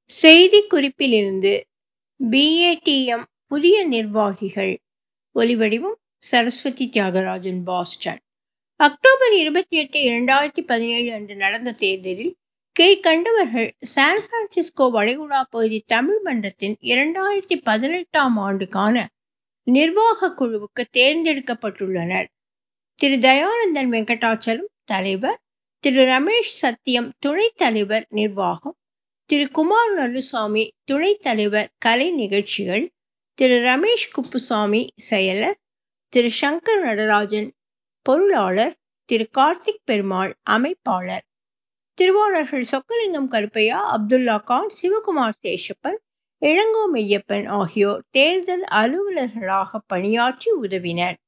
செய்திக்குறிப்பிலிருந்து BATM புதிய நிர்வாகிகள். ஒலிவடிவம் சரஸ்வதி தியாகராஜன், பாஸ்டன். அக்டோபர் 28, 2017 அன்று நடந்த தேர்தலில் கீழ்கண்டவர்கள் சான் பிரான்சிஸ்கோ வளைகுடா பகுதி தமிழ் மன்றத்தின் 2018ஆம் ஆண்டுக்கான நிர்வாக குழுவுக்கு தேர்ந்தெடுக்கப்பட்டுள்ளனர். திரு தயானந்தன் வெங்கடாச்சலம், தலைவர். திரு ரமேஷ் சத்தியம், துணைத் தலைவர், நிர்வாகம். திரு குமார் நல்லுசாமி, துணைத் தலைவர், கலை நிகழ்ச்சிகள். திரு ரமேஷ் குப்புசாமி, செயலர். திரு சங்கர் நடராஜன், பொருளாளர். திரு கார்த்திக் பெருமாள், அமைப்பாளர். திருவாளர்கள் சொக்கலிங்கம் கருப்பையா, அப்துல்லா கான், சிவகுமார் சேஷப்பன், இளங்கோ மெய்யப்பன் ஆகியோர் தேர்தல் அலுவலர்களாக பணியாற்றி உதவினர்.